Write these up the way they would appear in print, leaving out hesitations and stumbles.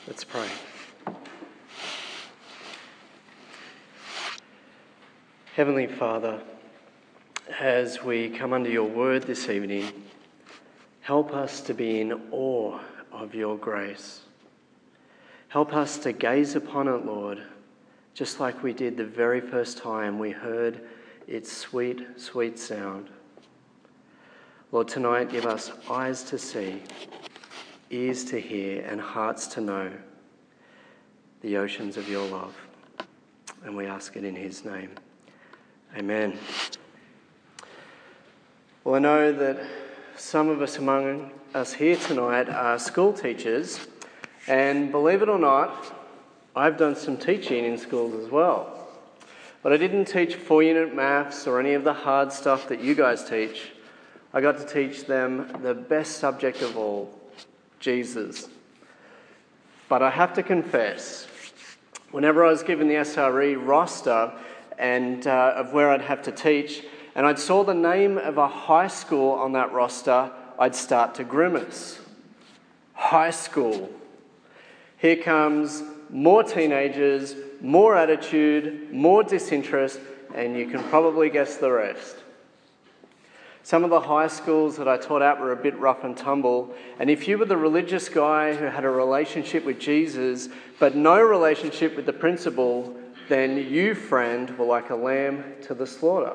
Let's pray. Heavenly Father, as we come under your word this evening, help us to be in awe of your grace. Help us to gaze upon it, Lord, just like we did the very first time we heard its sweet, sweet sound. Lord, tonight give us eyes to see, ears to hear, and hearts to know the oceans of your love. And we ask it in his name. Amen. Well, I know that some of us among us here tonight are school teachers, and believe it or not, I've done some teaching in schools as well. But I didn't teach 4-unit maths or any of the hard stuff that you guys teach. I got to teach them the best subject of all, Jesus. But I have to confess, whenever I was given the SRE roster and of where I'd have to teach, and I saw the name of a high school on that roster, I'd start to grimace. High school. Here comes more teenagers, more attitude, more disinterest, and you can probably guess the rest. Some of the high schools that I taught at were a bit rough and tumble, and if you were the religious guy who had a relationship with Jesus, but no relationship with the principal, then you, friend, were like a lamb to the slaughter.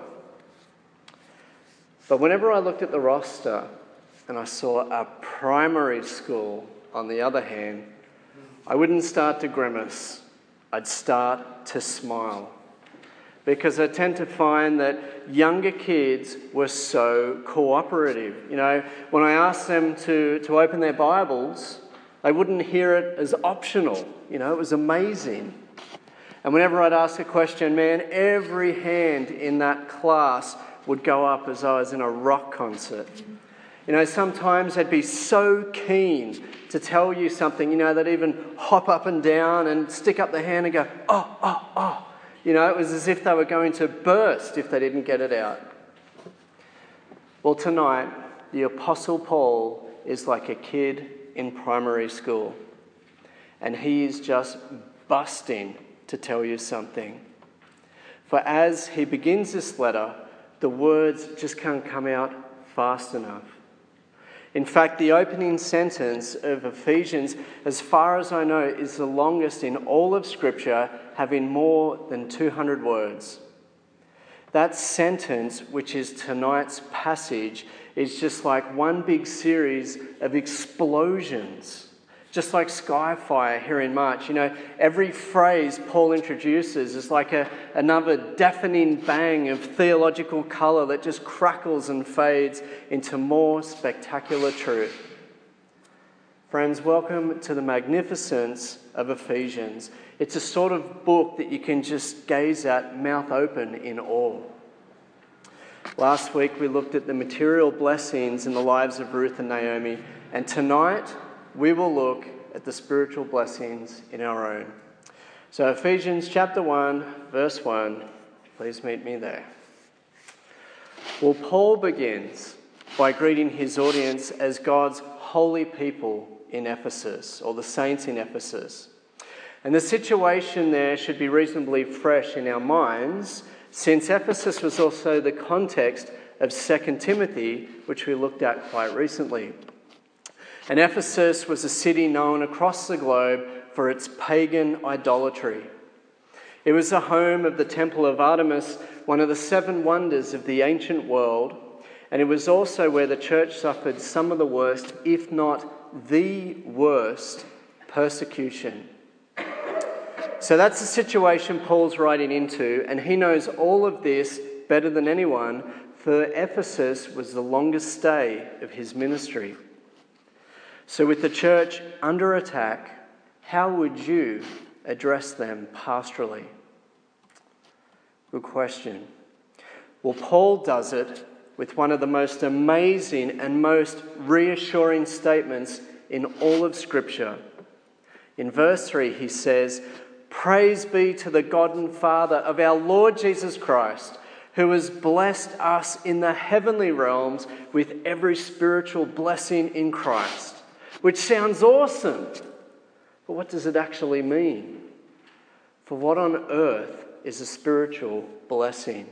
But whenever I looked at the roster and I saw a primary school, on the other hand, I wouldn't start to grimace, I'd start to smile. Because I tend to find that younger kids were so cooperative. You know, when I asked them to open their Bibles, they wouldn't hear it as optional. You know, it was amazing. And whenever I'd ask a question, man, every hand in that class would go up as I was in a rock concert. You know, sometimes they'd be so keen to tell you something, you know, they'd even hop up and down and stick up their hand and go, oh, oh, oh. You know, it was as if they were going to burst if they didn't get it out. Well, tonight, the Apostle Paul is like a kid in primary school. And he is just busting to tell you something. For as he begins this letter, the words just can't come out fast enough. In fact, the opening sentence of Ephesians, as far as I know, is the longest in all of Scripture, having more than 200 words. That sentence, which is tonight's passage, is just like one big series of explosions. Just like Skyfire here in March. You know, every phrase Paul introduces is like another deafening bang of theological colour that just crackles and fades into more spectacular truth. Friends, welcome to the magnificence of Ephesians. It's a sort of book that you can just gaze at, mouth open, in awe. Last week we looked at the material blessings in the lives of Ruth and Naomi, and tonight we will look at the spiritual blessings in our own. So Ephesians chapter 1, verse 1, please meet me there. Well, Paul begins by greeting his audience as God's holy people in Ephesus, or the saints in Ephesus. And the situation there should be reasonably fresh in our minds, since Ephesus was also the context of 2 Timothy, which we looked at quite recently. And Ephesus was a city known across the globe for its pagan idolatry. It was the home of the Temple of Artemis, one of the 7 wonders of the ancient world, and it was also where the church suffered some of the worst, if not the worst, persecution. So that's the situation Paul's writing into, and he knows all of this better than anyone, for Ephesus was the longest stay of his ministry. So with the church under attack, how would you address them pastorally? Good question. Well, Paul does it with one of the most amazing and most reassuring statements in all of Scripture. In verse 3, he says, "Praise be to the God and Father of our Lord Jesus Christ, who has blessed us in the heavenly realms with every spiritual blessing in Christ." Which sounds awesome. But what does it actually mean? For what on earth is a spiritual blessing?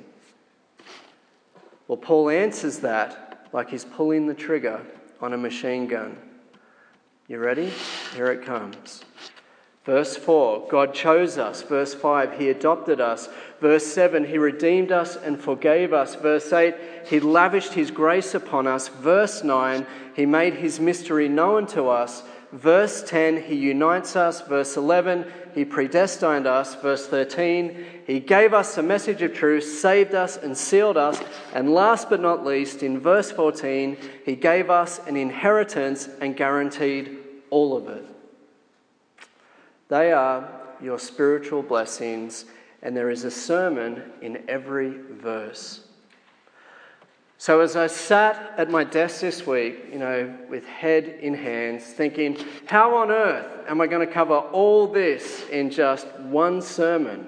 Well, Paul answers that like he's pulling the trigger on a machine gun. You ready? Here it comes. Verse 4, God chose us. Verse 5, He adopted us. Verse 7, He redeemed us and forgave us. Verse 8, He lavished His grace upon us. Verse 9, He made His mystery known to us. Verse 10, He unites us. Verse 11, He predestined us. Verse 13, He gave us a message of truth, saved us and sealed us. And last but not least, in verse 14, He gave us an inheritance and guaranteed all of it. They are your spiritual blessings, and there is a sermon in every verse. So as I sat at my desk this week, with head in hands, thinking, how on earth am I going to cover all this in just one sermon?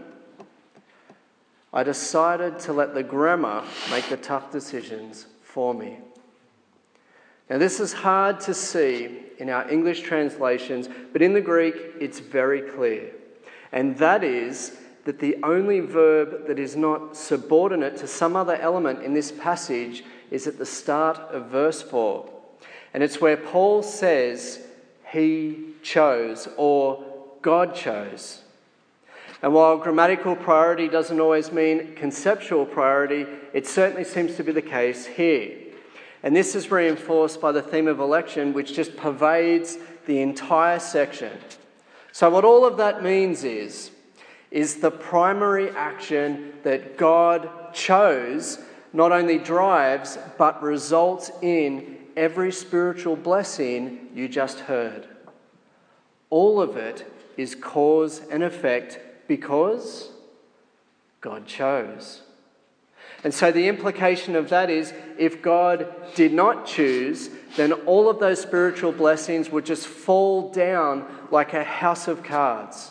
I decided to let the grammar make the tough decisions for me. Now, this is hard to see in our English translations, but in the Greek, it's very clear. And that is that the only verb that is not subordinate to some other element in this passage is at the start of verse 4. And it's where Paul says, He chose, or God chose. And while grammatical priority doesn't always mean conceptual priority, it certainly seems to be the case here. And this is reinforced by the theme of election, which just pervades the entire section. So what all of that means is the primary action that God chose not only drives, but results in every spiritual blessing you just heard. All of it is cause and effect because God chose. And so the implication of that is, if God did not choose, then all of those spiritual blessings would just fall down like a house of cards.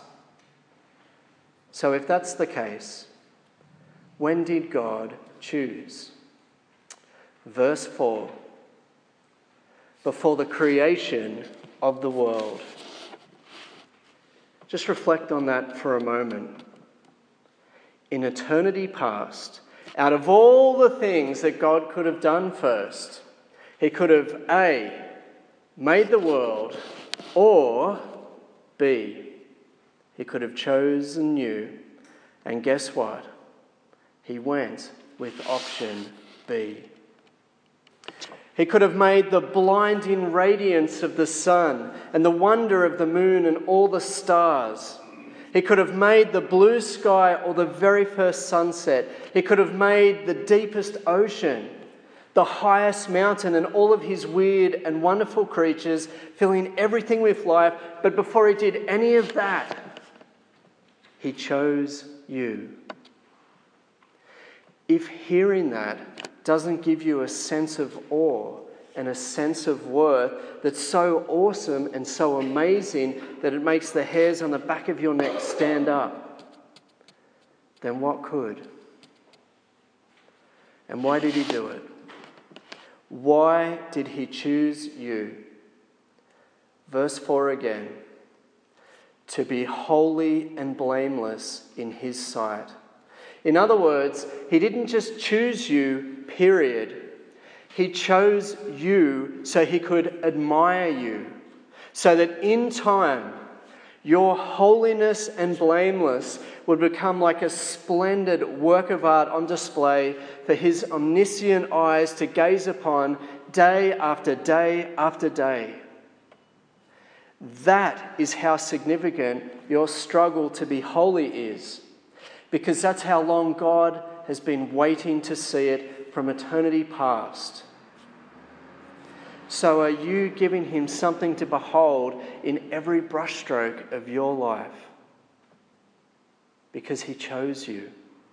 So if that's the case, when did God choose? Verse 4, before the creation of the world. Just reflect on that for a moment. In eternity past, out of all the things that God could have done first, He could have A, made the world, or B, He could have chosen you. And guess what? He went with option B. He could have made the blinding radiance of the sun and the wonder of the moon and all the stars. He could have made the blue sky or the very first sunset. He could have made the deepest ocean, the highest mountain and all of His weird and wonderful creatures, filling everything with life. But before He did any of that, He chose you. If hearing that doesn't give you a sense of awe and a sense of worth that's so awesome and so amazing that it makes the hairs on the back of your neck stand up, then what could? And why did He do it? Why did He choose you? Verse 4 again. To be holy and blameless in His sight. In other words, He didn't just choose you, period. He chose you so He could admire you, so that in time, your holiness and blameless would become like a splendid work of art on display for His omniscient eyes to gaze upon day after day after day. That is how significant your struggle to be holy is, because that's how long God has been waiting to see it from eternity past. So are you giving Him something to behold in every brushstroke of your life? Because He chose you.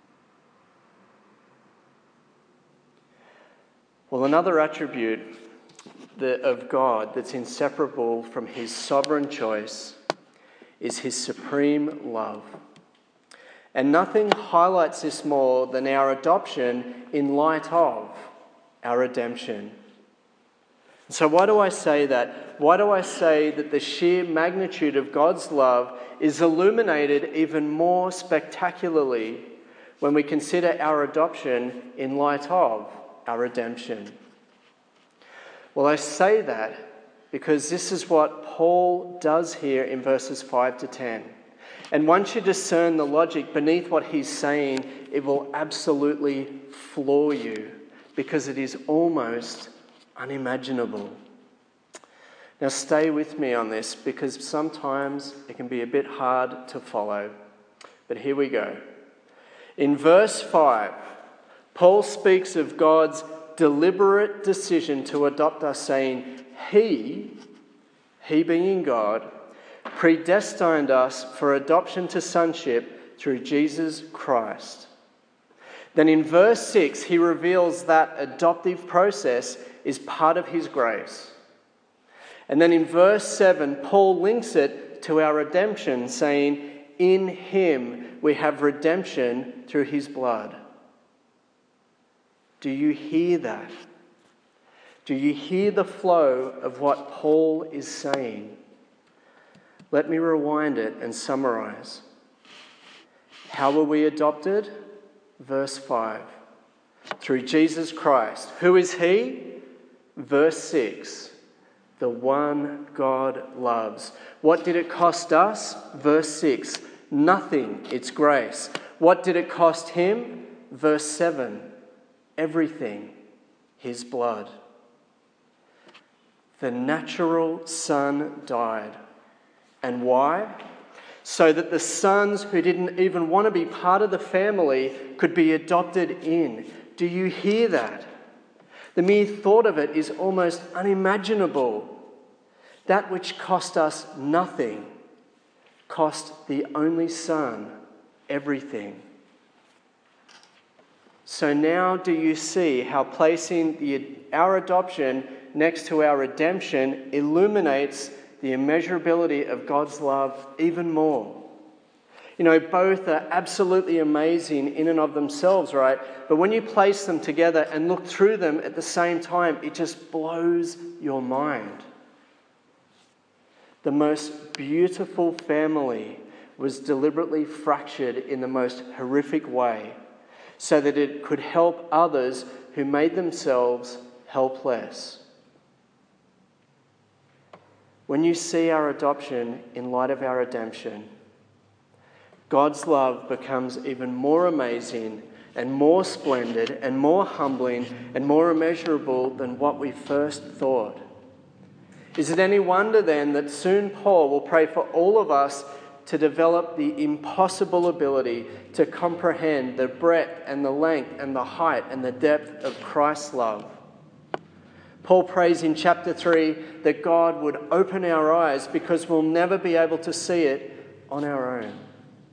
Well, another attribute of God that's inseparable from His sovereign choice is His supreme love. And nothing highlights this more than our adoption in light of our redemption. So why do I say that? Why do I say that the sheer magnitude of God's love is illuminated even more spectacularly when we consider our adoption in light of our redemption? Well, I say that because this is what Paul does here in verses 5 to 10. And once you discern the logic beneath what he's saying, it will absolutely floor you because it is almost unimaginable. Now stay with me on this because sometimes it can be a bit hard to follow. But here we go. In verse 5, Paul speaks of God's deliberate decision to adopt us, saying, He being God, predestined us for adoption to sonship through Jesus Christ. Then in verse 6, he reveals that adoptive process is part of his grace. And then in verse 7, Paul links it to our redemption, saying, in him we have redemption through his blood. Do you hear that? Do you hear the flow of what Paul is saying? Let me rewind it and summarize. How were we adopted? Verse 5. Through Jesus Christ. Who is he? Verse 6. The one God loves. What did it cost us? Verse 6. Nothing. It's grace. What did it cost him? Verse 7. Everything. His blood. The natural son died. And why? So that the sons who didn't even want to be part of the family could be adopted in. Do you hear that? The mere thought of it is almost unimaginable. That which cost us nothing cost the only Son everything. So now do you see how placing our adoption next to our redemption illuminates the immeasurability of God's love even more? You know, both are absolutely amazing in and of themselves, right? But when you place them together and look through them at the same time, it just blows your mind. The most beautiful family was deliberately fractured in the most horrific way so that it could help others who made themselves helpless. When you see our adoption in light of our redemption, God's love becomes even more amazing and more splendid and more humbling and more immeasurable than what we first thought. Is it any wonder then that soon Paul will pray for all of us to develop the impossible ability to comprehend the breadth and the length and the height and the depth of Christ's love? Paul prays in chapter 3 that God would open our eyes because we'll never be able to see it on our own.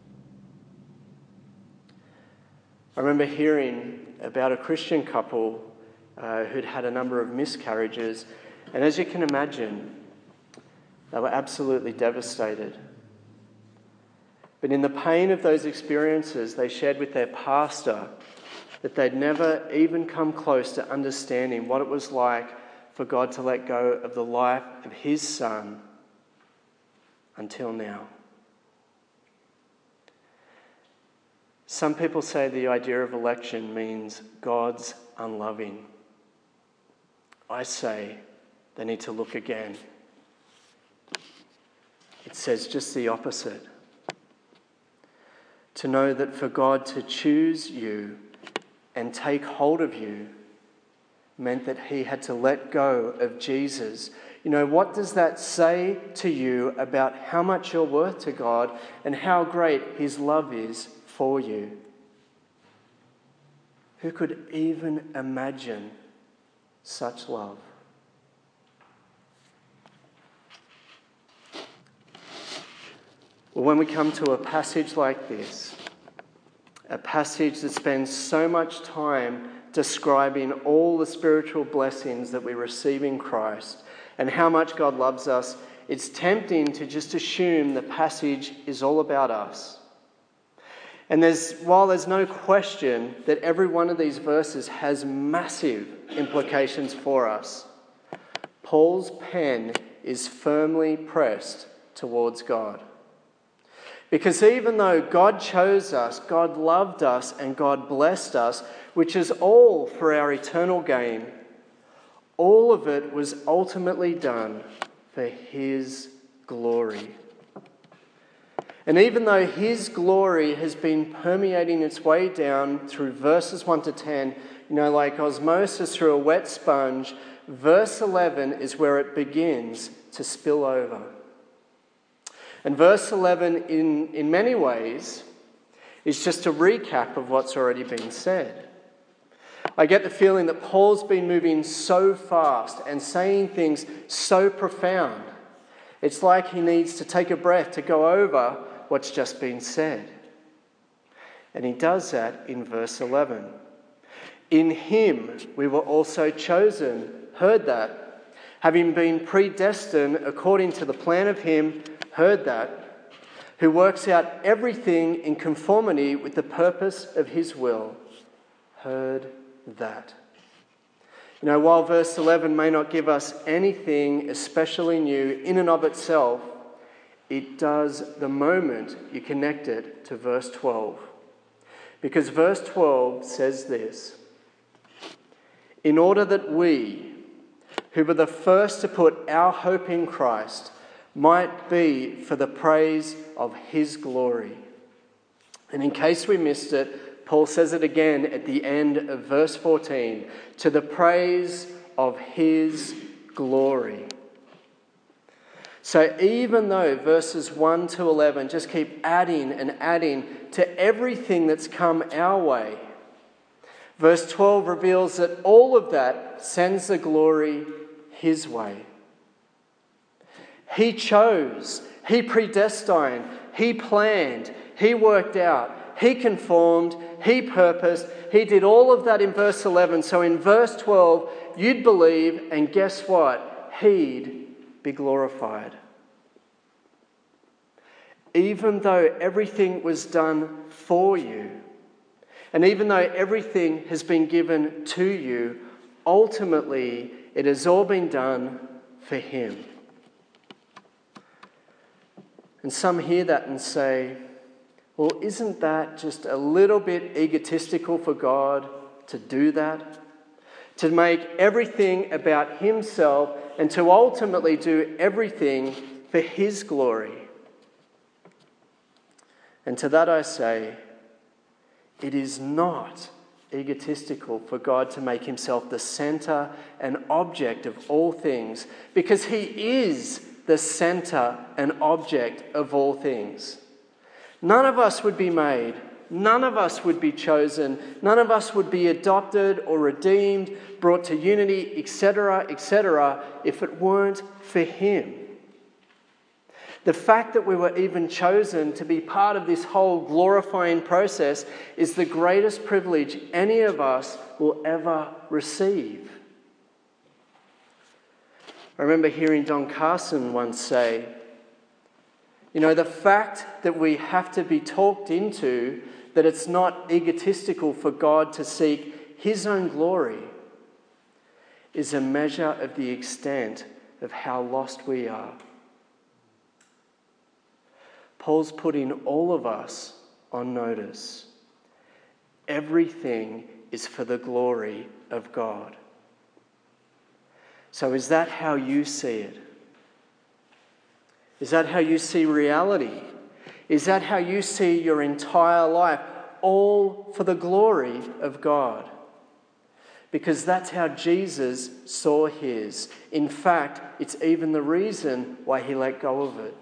I remember hearing about a Christian couple who'd had a number of miscarriages, and as you can imagine, they were absolutely devastated. But in the pain of those experiences, they shared with their pastor that they'd never even come close to understanding what it was like for God to let go of the life of his son until now. Some people say the idea of election means God's unloving. I say they need to look again. It says just the opposite. To know that for God to choose you and take hold of you meant that he had to let go of Jesus. You know, what does that say to you about how much you're worth to God and how great his love is for you? Who could even imagine such love? Well, when we come to a passage like this, a passage that spends so much time describing all the spiritual blessings that we receive in Christ and how much God loves us, it's tempting to just assume the passage is all about us. And while there's no question that every one of these verses has massive implications for us, Paul's pen is firmly pressed towards God. Because even though God chose us, God loved us, and God blessed us, which is all for our eternal gain, all of it was ultimately done for His glory. And even though His glory has been permeating its way down through verses 1 to 10, like osmosis through a wet sponge, verse 11 is where it begins to spill over. And verse 11, in many ways, is just a recap of what's already been said. I get the feeling that Paul's been moving so fast and saying things so profound. It's like he needs to take a breath to go over what's just been said. And he does that in verse 11. In Him we were also chosen, heard that, having been predestined according to the plan of Him, heard that, who works out everything in conformity with the purpose of His will, heard that. While verse 11 may not give us anything especially new in and of itself, it does the moment you connect it to verse 12. Because verse 12 says this: in order that we, who were the first to put our hope in Christ, might be for the praise of His glory. And in case we missed it, Paul says it again at the end of verse 14, to the praise of His glory. So even though verses 1 to 11 just keep adding and adding to everything that's come our way, verse 12 reveals that all of that sends the glory His way. He chose, He predestined, He planned, He worked out, He conformed, He purposed, He did all of that in verse 11. So in verse 12, you'd believe, and guess what? He'd be glorified. Even though everything was done for you, and even though everything has been given to you, ultimately it has all been done for Him. And some hear that and say, well, isn't that just a little bit egotistical for God to do that? To make everything about Himself and to ultimately do everything for His glory. And to that I say, it is not egotistical for God to make Himself the centre and object of all things, because He is the centre and object of all things. None of us would be made, none of us would be chosen, none of us would be adopted or redeemed, brought to unity, etc., if it weren't for Him. The fact that we were even chosen to be part of this whole glorifying process is the greatest privilege any of us will ever receive. I remember hearing Don Carson once say, the fact that we have to be talked into that it's not egotistical for God to seek His own glory is a measure of the extent of how lost we are. Paul's putting all of us on notice. Everything is for the glory of God. So is that how you see it? Is that how you see reality? Is that how you see your entire life? All for the glory of God. Because that's how Jesus saw His. In fact, it's even the reason why He let go of it.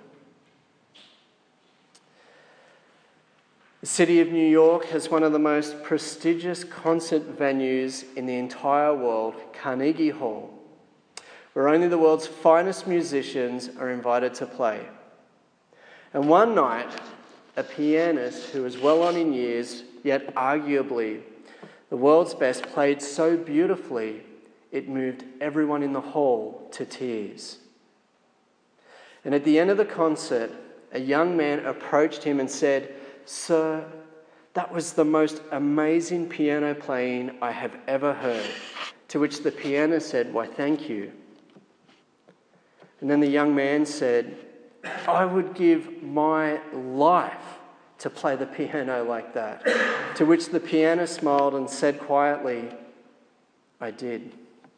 The city of New York has one of the most prestigious concert venues in the entire world, Carnegie Hall, where only the world's finest musicians are invited to play. And one night, a pianist who was well on in years, yet arguably the world's best, played so beautifully it moved everyone in the hall to tears. And at the end of the concert, a young man approached him and said, "Sir, that was the most amazing piano playing I have ever heard." To which the pianist said, "Why, thank you." And then the young man said, I would give my life to play the piano like that. To which the pianist smiled and said quietly, I did.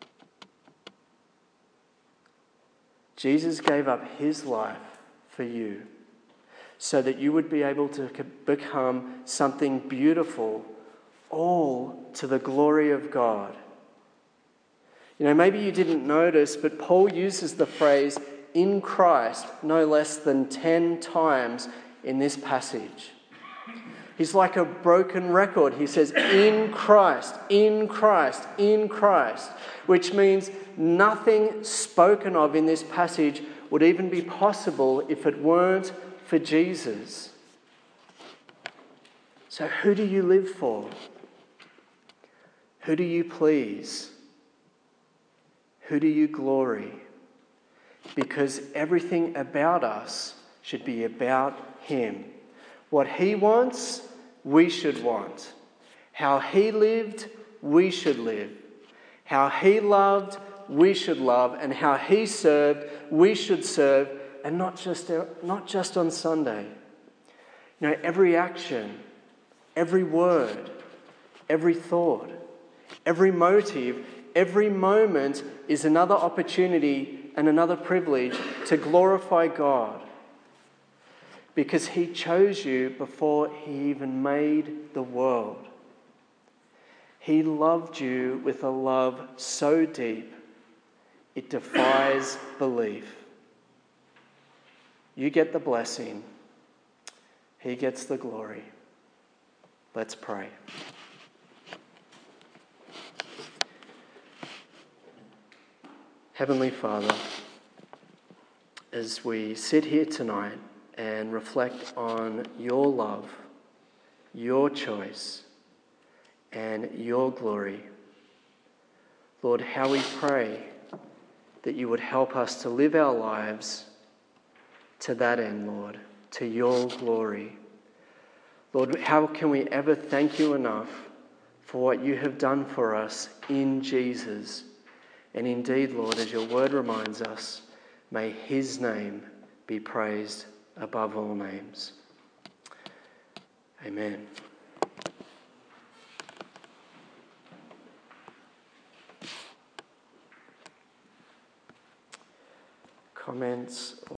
Jesus gave up his life for you so that you would be able to become something beautiful, all to the glory of God. You know, maybe you didn't notice, but Paul uses the phrase in Christ no less than 10 times in this passage. He's like a broken record. He says, in Christ, in Christ, in Christ, which means nothing spoken of in this passage would even be possible if it weren't for Jesus. So who do you live for? Who do you please? Who do you glory? Because everything about us should be about him. What he wants, we should want. How he lived, we should live. How he loved, we should love. And how he served, we should serve. And not just on Sunday. You know, every action, every word, every thought, every motive, every moment is another opportunity and another privilege to glorify God. Because he chose you before he even made the world. He loved you with a love so deep, it defies belief. You get the blessing. He gets the glory. Let's pray. Heavenly Father, as we sit here tonight and reflect on your love, your choice, and your glory, Lord, how we pray that you would help us to live our lives to that end, Lord, to your glory. Lord, how can we ever thank you enough for what you have done for us in Jesus? And indeed, Lord, as your word reminds us, may his name be praised above all names. Amen. Comments?